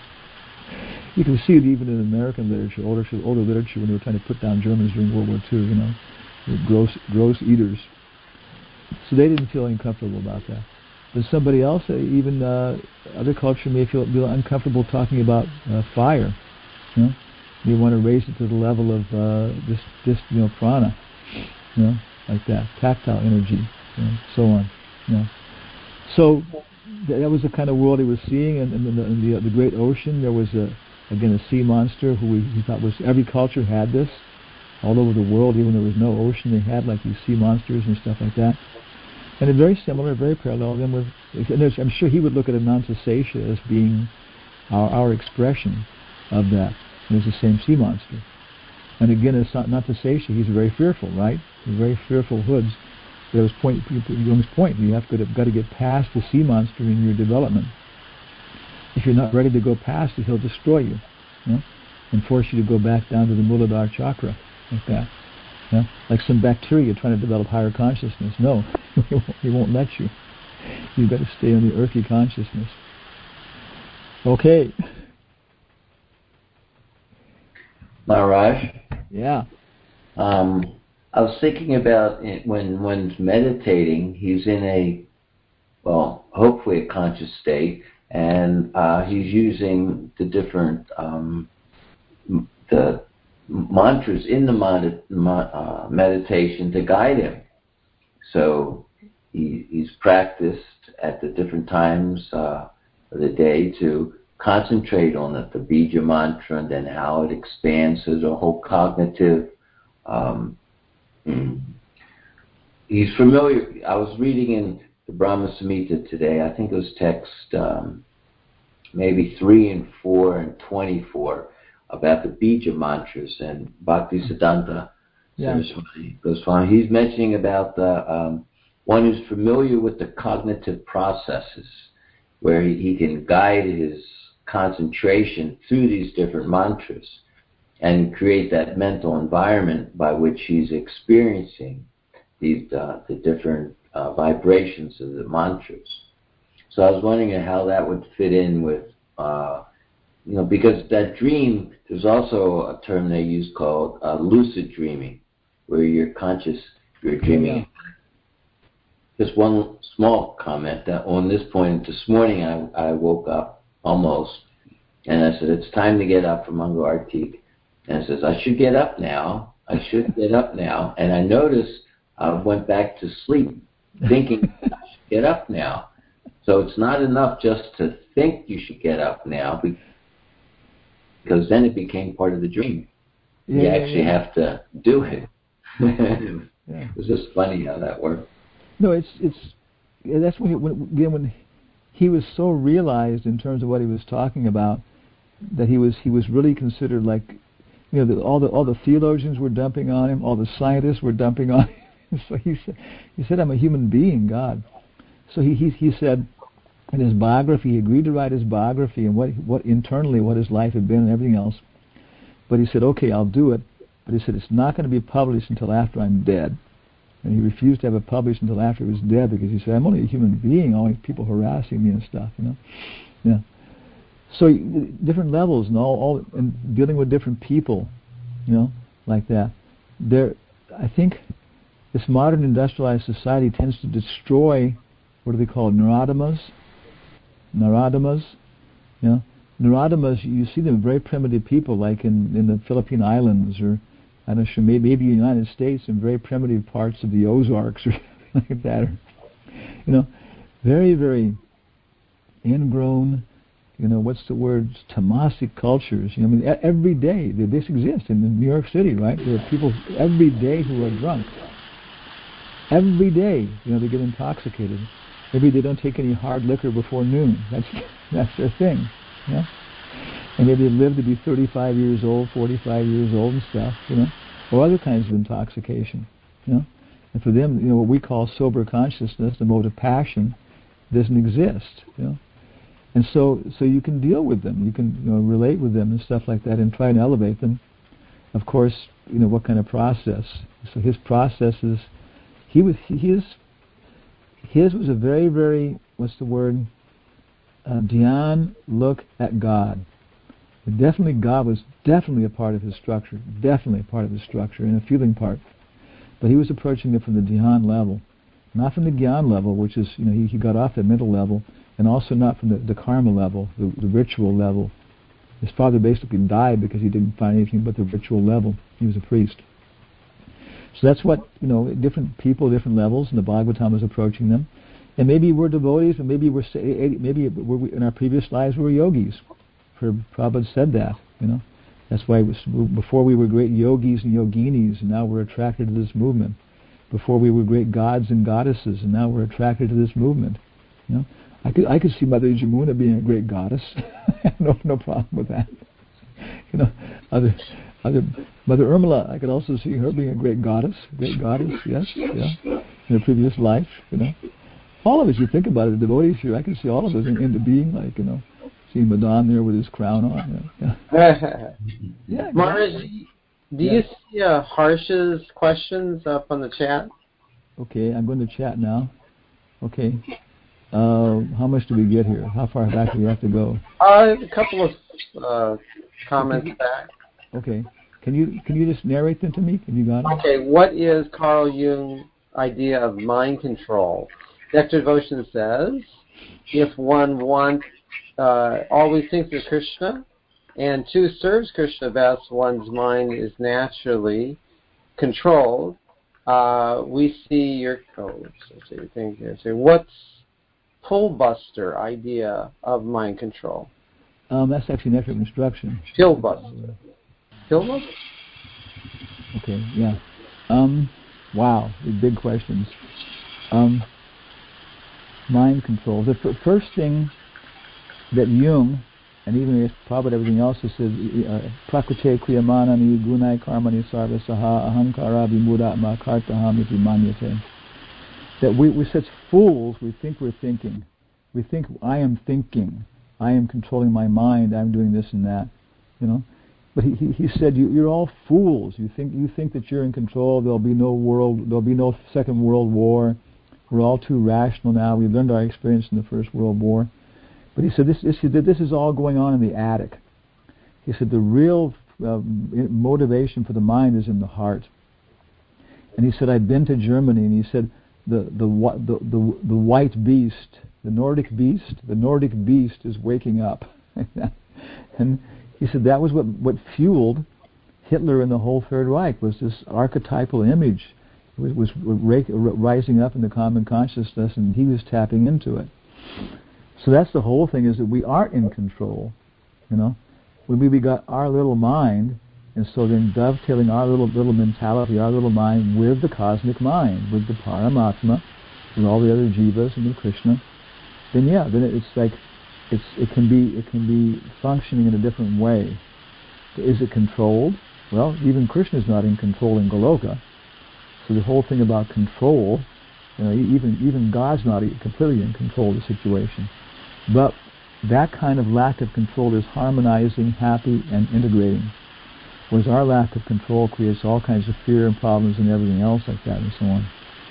Speaker 2: You can see it even in American literature, older older literature, when they were trying to put down Germans during World War Two. You know, gross gross eaters. So they didn't feel uncomfortable about that. But somebody else, uh, even uh, other culture, may feel, feel uncomfortable talking about uh, fire. You know, they want to raise it to the level of uh, this this you know prana, you know, like that, tactile energy, you know, so on. You know, so th- that was the kind of world he was seeing. And, and in the, in the, the great ocean, there was a Again, a sea monster who we, he thought was, every culture had this. All over the world, even though there was no ocean, they had like these sea monsters and stuff like that. And it's very similar, very parallel then with, I'm sure he would look at Ananta Sesha as being our, our expression of that. And it's the same sea monster. And again, it's not, not to Sesha, he's very fearful, right? He's very fearful hoods. But it was point, Jung's point, you have to, got to get past the sea monster in your development. If you're not ready to go past it, he'll destroy you, you know, and force you to go back down to the Muladhara chakra, like that. You know? Like some bacteria trying to develop higher consciousness. No, he, won't, he won't let you. You've got to stay on the earthy consciousness. Okay.
Speaker 4: Maharaj?
Speaker 2: Yeah.
Speaker 4: Um, I was thinking about it when one's meditating, he's in a, well, hopefully a conscious state, and uh, he's using the different um, m- the mantras in the mod- uh, meditation to guide him. So he, he's practiced at the different times uh, of the day to concentrate on it, the Bija mantra, and then how it expands as a whole cognitive. Um, mm, he's familiar. I was reading in the Brahma Samhita today, I think it was text um, maybe three and four and twenty-four about the Bija mantras, and Bhaktisiddhanta
Speaker 2: yeah.
Speaker 4: Saraswati Goswami, he's mentioning about the um, one who's familiar with the cognitive processes, where he, he can guide his concentration through these different mantras and create that mental environment by which he's experiencing these uh, the different uh, vibrations of the mantras. So I was wondering how that would fit in with, uh, you know, because that dream, there's also a term they use called uh, lucid dreaming, where you're conscious, you're dreaming. Yeah. Just one small comment that on this point, this morning I, I woke up almost, and I said, it's time to get up from Mangal Artik. And it says, I should get up now. I should get up now. And I noticed I went back to sleep thinking I should get up now. So it's not enough just to think you should get up now. because then it became part of the dream.
Speaker 2: Yeah,
Speaker 4: you
Speaker 2: yeah,
Speaker 4: actually
Speaker 2: yeah.
Speaker 4: have to do it.
Speaker 2: Yeah.
Speaker 4: It was just funny how that worked.
Speaker 2: No, it's it's yeah, that's when he, when again when he was so realized in terms of what he was talking about that he was he was really considered like, you know, the, all the all the theologians were dumping on him, all the scientists were dumping on him. So he said he said I'm a human being, God. So he he he said in his biography, he agreed to write his biography and what what internally what his life had been and everything else. But he said, okay, I'll do it. But he said it's not going to be published until after I'm dead. And he refused to have it published until after he was dead because he said, I'm only a human being, all these people harassing me and stuff, you know. Yeah. So different levels and all, all and dealing with different people, you know, like that. There, I think this modern industrialized society tends to destroy, what do they call it, neurodamas? Neurodamas, you know. Neurodamas, you see them very primitive people, like in, in the Philippine Islands, or I don't know, maybe, maybe in the United States, in very primitive parts of the Ozarks, or something like that. Or, you know, very, very ingrown, you know, what's the word, Tamasic cultures. You know, I mean, every day, this exists in New York City, right? There are people every day who are drunk. Every day, you know, they get intoxicated. Maybe they don't take any hard liquor before noon. That's that's their thing. You know? And maybe they live to be thirty-five years old, forty-five years old and stuff, you know, or other kinds of intoxication, you know. And for them, you know, what we call sober consciousness, the mode of passion, doesn't exist, you know. And so, so you can deal with them, you can, you know, relate with them and stuff like that, and try and elevate them. Of course, you know, what kind of process? So his process is, he was his his was a very, very, what's the word? Uh, dhyan, look at God. Definitely, God was definitely a part of his structure, definitely a part of his structure, and a feeling part. But he was approaching it from the dhyan level, not from the gyan level, which is, you know, he, he got off that mental level, and also not from the, the karma level, the, the ritual level. His father basically died because he didn't find anything but the ritual level. He was a priest. So that's what, you know, different people, different levels, and the Bhagavatam was approaching them. And maybe we're devotees, and maybe we're maybe we're, in our previous lives we were yogis. For Prabhupada said that, you know. That's why it was, before we were great yogis and yoginis, and now we're attracted to this movement. Before we were great gods and goddesses, and now we're attracted to this movement. You know, I could I could see Mother Jamuna being a great goddess. no no problem with that. You know, other other Mother Urmila, I could also see her being a great goddess, great goddess. Yes, yeah, in her previous life. You know. All of us, you think about it, the devotees here, I can see all of us in, into being, like, you know, seeing Madan there with his crown on. Yeah, yeah. Yeah,
Speaker 3: Maharaj, do
Speaker 2: yeah.
Speaker 3: you see uh, Harsh's questions up on the chat?
Speaker 2: Okay, I'm going to chat now. Okay. Uh, how much do we get here? How far back do we have to go?
Speaker 3: Uh, a couple of uh, comments
Speaker 2: okay.
Speaker 3: back.
Speaker 2: Okay. Can you can you just narrate them to me? Can you got it?
Speaker 3: Okay, what is Carl Jung's idea of mind control? Nectar Devotion says, if one wants, uh, always thinks of Krishna, and two, serves Krishna best, one's mind is naturally controlled. Uh, we see your, oh, let's see, think here. So what's Pull-buster idea of mind control?
Speaker 2: Um, that's actually Nectar of Instruction.
Speaker 3: Pill-buster. Pill-buster?
Speaker 2: Okay, yeah. Um, wow, big questions. Um, mind control. The f- first thing that Jung, and even probably everything else, it says, Prakrite kriyamanani gunai karmani sarva saha ahankara vimudatma kartaham iti manyate. That we, we're such fools, we think we're thinking. We think, I am thinking. I am controlling my mind. I'm doing this and that. You know? But he, he, he said, you, you're all fools. You think you think that you're in control. There'll be no world. There'll be no Second World War. We're all too rational now. We've learned our experience in the First World War. But he said this, this, this is all going on in the attic. He said the real uh, motivation for the mind is in the heart. And he said, I've been to Germany, and he said the the the the, the white beast, the Nordic beast, the Nordic beast is waking up. And he said that was what, what fueled Hitler and the whole Third Reich, was this archetypal image. It was, was rising up in the common consciousness, and he was tapping into it. So that's the whole thing, is that we aren't in control, you know. when we got our little mind, and so then dovetailing our little little mentality, our little mind with the cosmic mind, with the Paramatma, with all the other jivas and with Krishna, then yeah, then it's like it's it can be it can be functioning in a different way. Is it controlled? Well, even Krishna is not in control in Goloka. So the whole thing about control, you know, even even God's not completely in control of the situation. But that kind of lack of control is harmonizing, happy, and integrating. Whereas our lack of control creates all kinds of fear and problems and everything else like that and so on.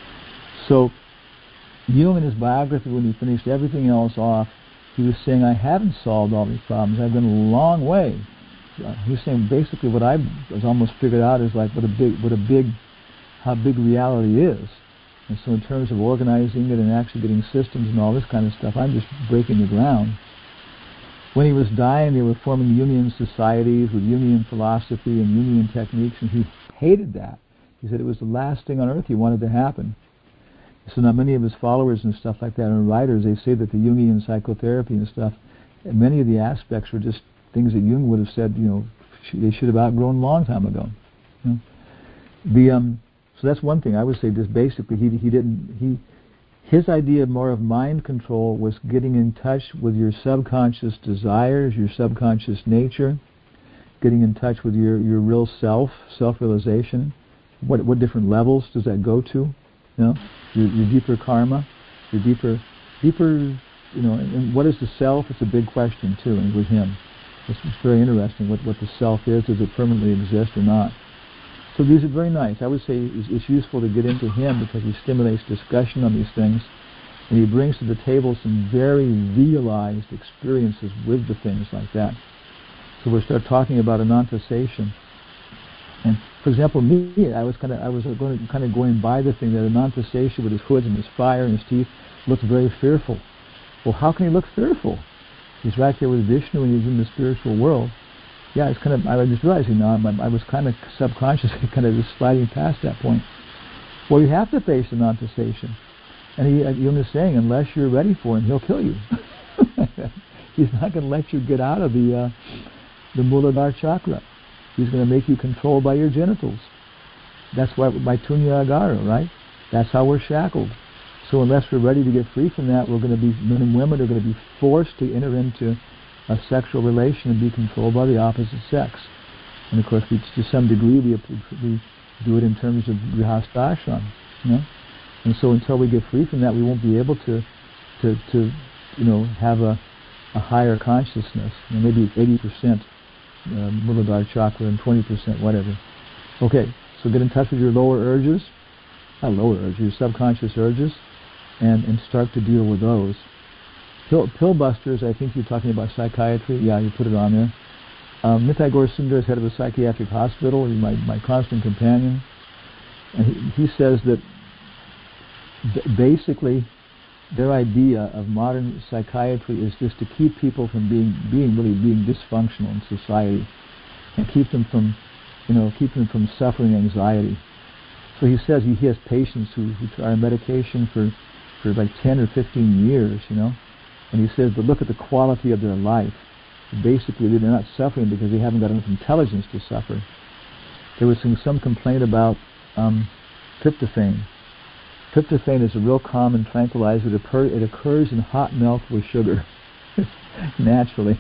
Speaker 2: So Jung, in his biography, when he finished everything else off, he was saying, I haven't solved all these problems. I've been a long way. He was saying basically what I was almost figured out is like what a big, what a big, how big reality is. And so in terms of organizing it and actually getting systems and all this kind of stuff, I'm just breaking the ground. When he was dying, they were forming Jungian societies with Jungian philosophy and Jungian techniques, and he hated that. He said it was the last thing on earth he wanted to happen. So now many of his followers and stuff like that, and writers, they say that the Jungian psychotherapy and stuff, and many of the aspects were just things that Jung would have said, you know, sh- they should have outgrown a long time ago. You know? The um, so that's one thing I would say. Just basically, he he didn't he his idea more of mind control was getting in touch with your subconscious desires, your subconscious nature, getting in touch with your, your real self, self-realization. What what different levels does that go to? You know, your, your deeper karma, your deeper deeper. You know, and, and what is the self? It's a big question too, and with him. It's very interesting what, what the self is. Does it permanently exist or not? So these are very nice. I would say it's, it's useful to get into him because he stimulates discussion on these things, and he brings to the table some very realized experiences with the things like that. So we'll start talking about Anantasation. And for example, me, I was kind of I was going kind of going by the thing that Anantasation with his hoods and his fire and his teeth looked very fearful. Well, how can he look fearful? He's right there with Vishnu and he's in the spiritual world. Yeah, it's kind of, I was just realizing now, I was kind of subconsciously kind of just sliding past that point. Well, you have to face Anantasation. And he, Jung is saying, unless you're ready for him, he'll kill you. He's not going to let you get out of the uh, the Muladhara chakra. He's going to make you controlled by your genitals. That's why, by Tunya Agara, right? That's how we're shackled. So unless we're ready to get free from that, we're going to be, men and women are going to be forced to enter into a sexual relation and be controlled by the opposite sex. And of course, we, to some degree, we, we do it in terms of grihastha-ashram, you know. And so until we get free from that, we won't be able to, to, to you know, have a, a higher consciousness. You know, maybe eighty percent uh, Muladhara chakra and twenty percent whatever. Okay, so get in touch with your lower urges, not lower urges, your subconscious urges, and, and start to deal with those. Pill, pill busters, I think you're talking about psychiatry. Yeah, you put it on there. Um, Nitai Gaur Sundar is head of a psychiatric hospital. He's my, my constant companion. And he, he says that b- basically their idea of modern psychiatry is just to keep people from being being really being dysfunctional in society and keep them from, you know, keep them from suffering anxiety. So he says he has patients who, who try medication for, for like ten or fifteen years, you know. And he says, but look at the quality of their life. Basically, they're not suffering because they haven't got enough intelligence to suffer. There was some, some complaint about um, tryptophan. Tryptophan is a real common tranquilizer. It, occur, it occurs in hot milk with sugar, naturally.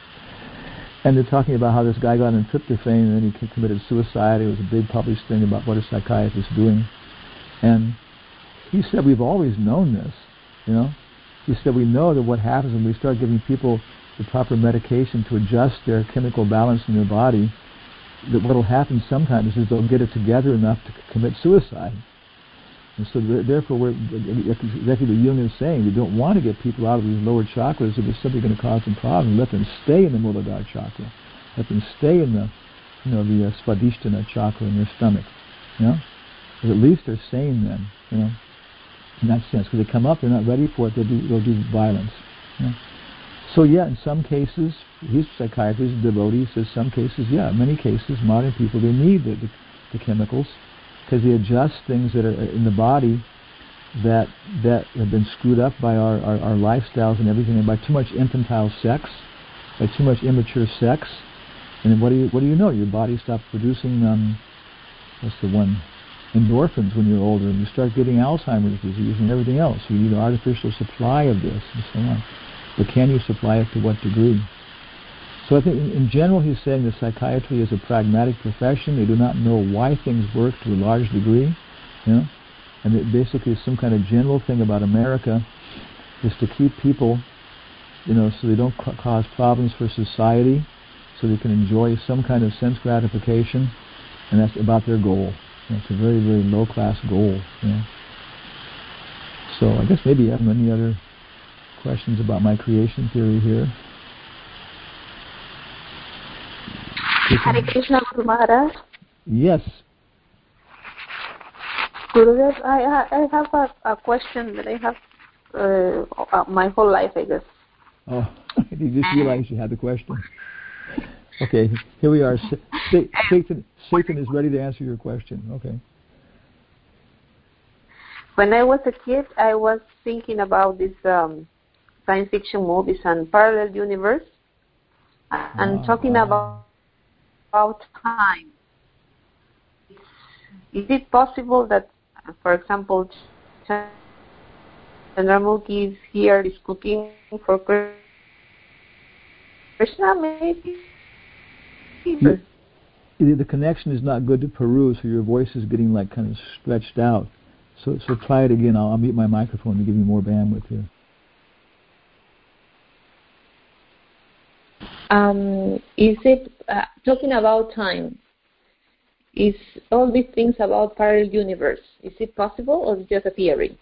Speaker 2: And they're talking about how this guy got on tryptophan and then he committed suicide. It was a big published thing about what a psychiatrist is doing. And he said, we've always known this, you know. He said, we know that what happens when we start giving people the proper medication to adjust their chemical balance in their body, that what will happen sometimes is they'll get it together enough to c- commit suicide. And so th- therefore, we're, exactly what Jung is saying, we don't want to get people out of these lower chakras if it's simply going to cause them problems. Let them stay in the Muladhara chakra. Let them stay in the, you know, the uh, Svadhisthana chakra in their stomach. You know? Because at least they're sane then, you know. In that sense, because they come up, they're not ready for it, they'll do, they'll do violence. You know? So yeah, in some cases, he's a psychiatrist, a devotee, says some cases, yeah, in many cases, modern people, they need the, the, the chemicals, because they adjust things that are in the body that that have been screwed up by our, our, our lifestyles and everything, and by too much infantile sex, by too much immature sex, And then what do you what do you know? Your body stops producing um, what's the one? Endorphins when you're older, and you start getting Alzheimer's disease and everything else. You need an artificial supply of this and so on. But can you supply it to what degree? So I think in, in general he's saying that psychiatry is a pragmatic profession. They do not know why things work to a large degree. You know? And it basically some kind of general thing about America is to keep people, you know, so they don't ca- cause problems for society, so they can enjoy some kind of sense gratification, and that's about their goal. You know, it's a very, very low-class goal. You know? So I guess maybe you have any other questions about my creation theory here.
Speaker 5: Hare Krishna, Guru Maharaj.
Speaker 2: Yes.
Speaker 5: Gurudev, I, I have a, a question that I have uh, my whole life, I guess.
Speaker 2: Oh, you just realized you had the question. Okay, here we are. Sa- Satan, Satan is ready to answer your question. Okay.
Speaker 5: When I was a kid, I was thinking about these um, science fiction movies and parallel universe, and
Speaker 2: ah,
Speaker 5: talking
Speaker 2: ah.
Speaker 5: about about time. Is it possible that, for example, Chandramukhi is here, is cooking for Krishna, maybe?
Speaker 2: You, the connection is not good to Peru, so your voice is getting like kind of stretched out. So, so try it again. I'll, I'll mute my microphone to give you more bandwidth here.
Speaker 5: Um, is it uh, talking about time? Is all these things about parallel universe? Is it possible, or is it just a theory?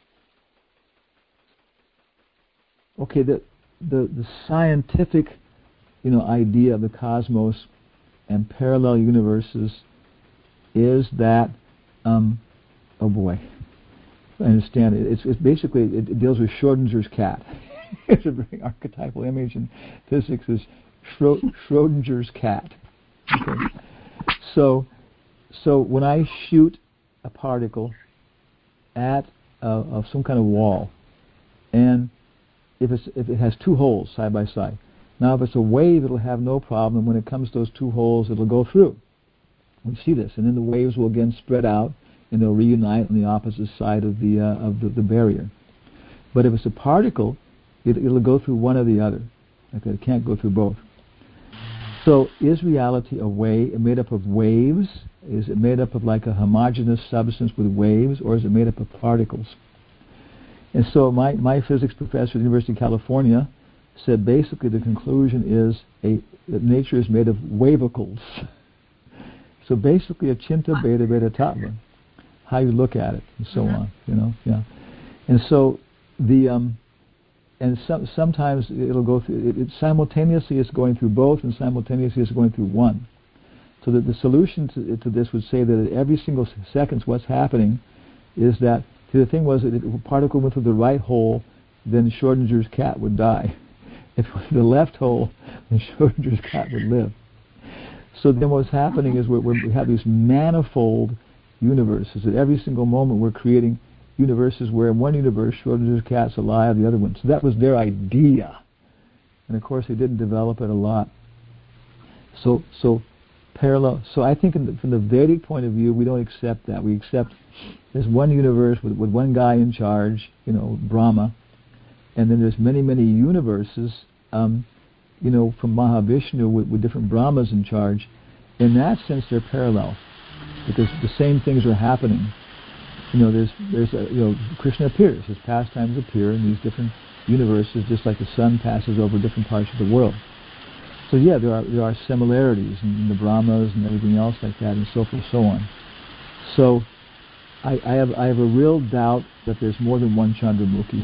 Speaker 2: Okay, the the the scientific, you know, idea of the cosmos and parallel universes is that, um, oh boy, I understand it. It's, it's basically it, it deals with Schrodinger's cat. It's a very archetypal image in physics. Is Schro- Schrodinger's cat. Okay. So, so when I shoot a particle at uh, of some kind of wall, and if it's if it has two holes side by side. Now, if it's a wave, it'll have no problem. When it comes to those two holes, it'll go through. We see this, and then the waves will again spread out, and they'll reunite on the opposite side of the uh, of the, the barrier. But if it's a particle, it, it'll go through one or the other. Okay, it can't go through both. So, is reality a wave made up of waves? Is it made up of like a homogeneous substance with waves, or is it made up of particles? And so, my my physics professor at the University of California said basically the conclusion is a that nature is made of wavicles. So basically a chinta, beta, beta, tattva, how you look at it, and so mm-hmm. on, you know, yeah. And so the um, and some, sometimes it'll go through. It, it simultaneously is going through both, and simultaneously is going through one. So that the solution to, to this would say that at every single second, what's happening is that the thing was that if a particle went through the right hole, then Schrodinger's cat would die. If it was the left hole, then Schrodinger's cat would live. So then what's happening is we're, we're, we have these manifold universes. At every single moment we're creating universes where in one universe Schrodinger's cat's alive, the other one. So that was their idea. And of course they didn't develop it a lot. So so parallel. So I think in the, from the Vedic point of view, we don't accept that. We accept there's one universe with, with one guy in charge, you know, Brahma. And then there's many, many universes, um, you know, from Mahavishnu with, with different Brahmas in charge. In that sense, they're parallel because the same things are happening. You know, there's, there's, a, you know, Krishna appears, his pastimes appear in these different universes, just like the sun passes over different parts of the world. So yeah, there are there are similarities in, in the Brahmas and everything else like that, and so forth, so on. So I, I have I have a real doubt that there's more than one Chandramukhi.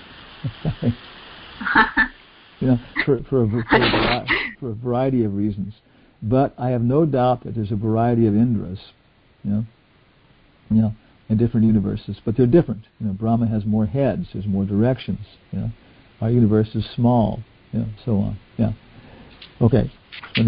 Speaker 2: You know, for for a, for, a, for a variety of reasons, but I have no doubt that there's a variety of Indras, you know, you know, in different universes. But they're different. You know, Brahma has more heads. There's more directions. You know, our universe is small. You know, so on. Yeah. Okay. Let me.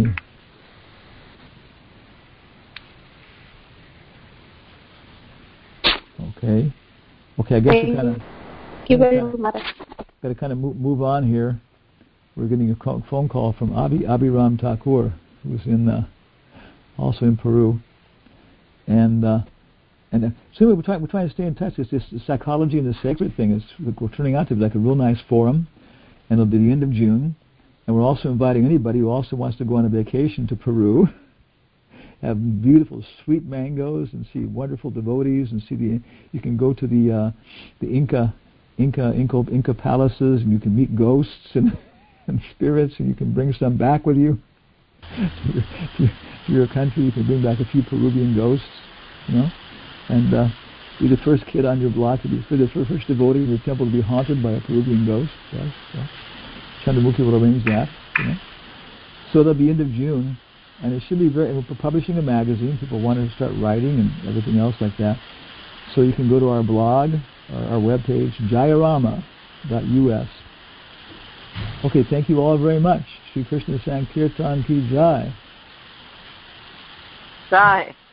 Speaker 2: Okay. Okay. I guess we kind of.
Speaker 5: Thank you very much.
Speaker 2: Got to kind of move, move on here. We're getting a call, phone call from Abhi, Abhiram Thakur. who's in uh, also in Peru. And uh, and uh, so we're trying we're trying to stay in touch. It's this the psychology and the sacred thing is we're turning out to be like a real nice forum, and it'll be the end of June. And we're also inviting anybody who also wants to go on a vacation to Peru, have beautiful sweet mangoes, and see wonderful devotees, and see the. You can go to the uh, the Inca Inca Inca Inca palaces, and you can meet ghosts and, and spirits, and you can bring some back with you to your, to, to your country. You can bring back a few Peruvian ghosts, you know, and uh, be the first kid on your block to be the first devotee in the temple to be haunted by a Peruvian ghost. Yes, yes. Chandramukhi will arrange that, you know. So that'll be end of June, and it should be very. We're publishing a magazine. People want to start writing and everything else like that. So you can go to our blog, our, our webpage, jayarama dot U S. Okay, thank you all very much. Sri Krishna Sankirtan Ki Jai.
Speaker 6: Jai.